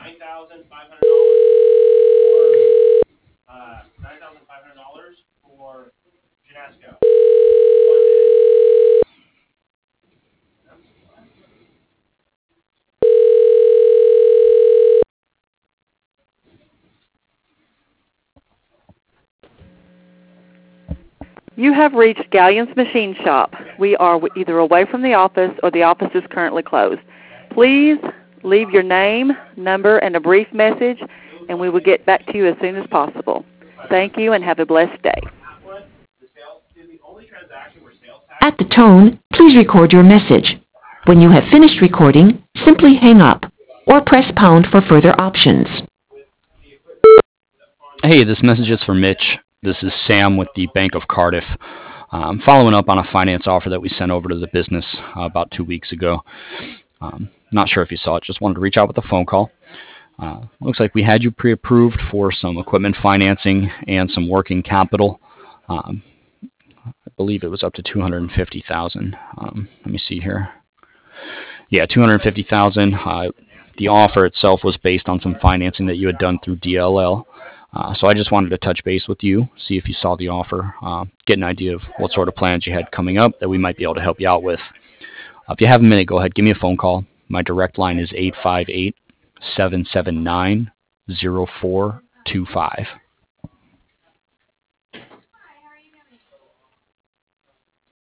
for Genesco. You have reached Galleon's Machine Shop. We are either away from the office or the office is currently closed. Please leave your name, number, and a brief message, and we will get back to you as soon as possible. Thank you and have a blessed day. At the tone, please record your message. When you have finished recording, simply hang up or press pound for further options. Hey, this message is for Mitch. This is Sam with the Bank of Cardiff. I'm following up on a finance offer that we sent over to the business about 2 weeks ago. Not sure if you saw it. Just wanted to reach out with a phone call. Looks like we had you pre-approved for some equipment financing and some working capital. I believe it was up to $250,000. Let me see here. Yeah, $250,000. The offer itself was based on some financing that you had done through DLL. So I just wanted to touch base with you, see if you saw the offer, get an idea of what sort of plans you had coming up that we might be able to help you out with. If you have a minute, go ahead, give me a phone call. My direct line is 858-779-0425.